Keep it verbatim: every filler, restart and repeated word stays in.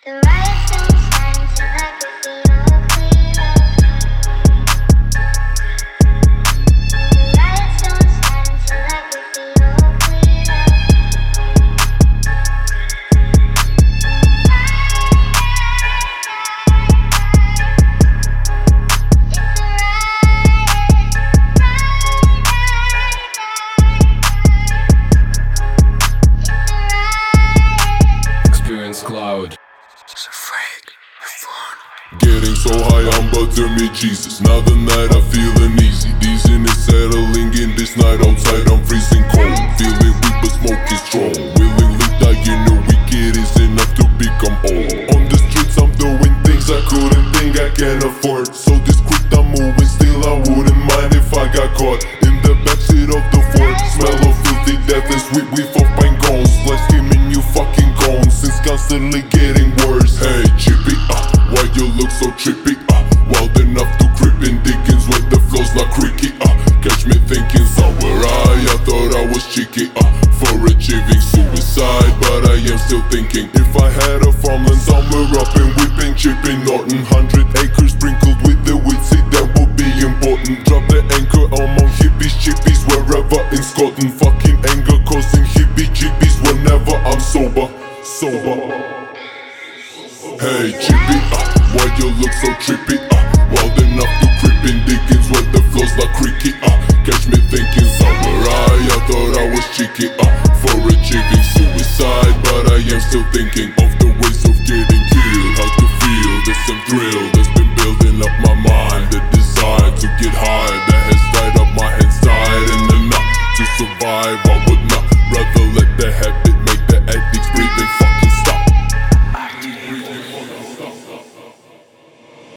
The riots don't stand till I could be all clear. The riots don't stand till I could be all clear. Experience Cloud. Getting so high, I'm about to meet Jesus. Now the night I'm feeling easy. Dizziness settling in this night outside, I'm freezing cold. Feeling weak but smoke is strong. Willingly dying, no wicked is enough to become old. On the streets I'm doing things I couldn't think I can afford. So discreet I'm moving, still I wouldn't mind if I got caught in the backseat of the Ford. Smell of filthy death and sweet whiff of pine cones. Like steaming you fucking cones, it's constantly getting worse. Hey Chippy, uh, why you look so trippy? Uh, wild enough to creep in Dickens when the flow's not creaky. Uh, catch me thinking somewhere I, I thought I was cheeky. Uh, for achieving suicide, but I am still thinking. If I had a farmland somewhere up in Whipping, Chipping Norton, hundred acres sprinkled with the wheat seed, that would be important. Drop the anchor among hippies, chippies, wherever in Scotland. Fucking anger causing hippie jippies whenever I'm sober, sober. Hey Chippy, uh, why you look so trippy? Uh, wild enough to creep in Dickens when the flow's not creaky. Uh, catch me thinking somewhere I, I thought I was cheeky. Uh, for achieving suicide, but I am still thinking of the ways of getting killed. How to feel the same thrill that's been building up my mind. The desire to get high that has tied up my hands tied, and enough to survive. I would not rather let the habit make the addict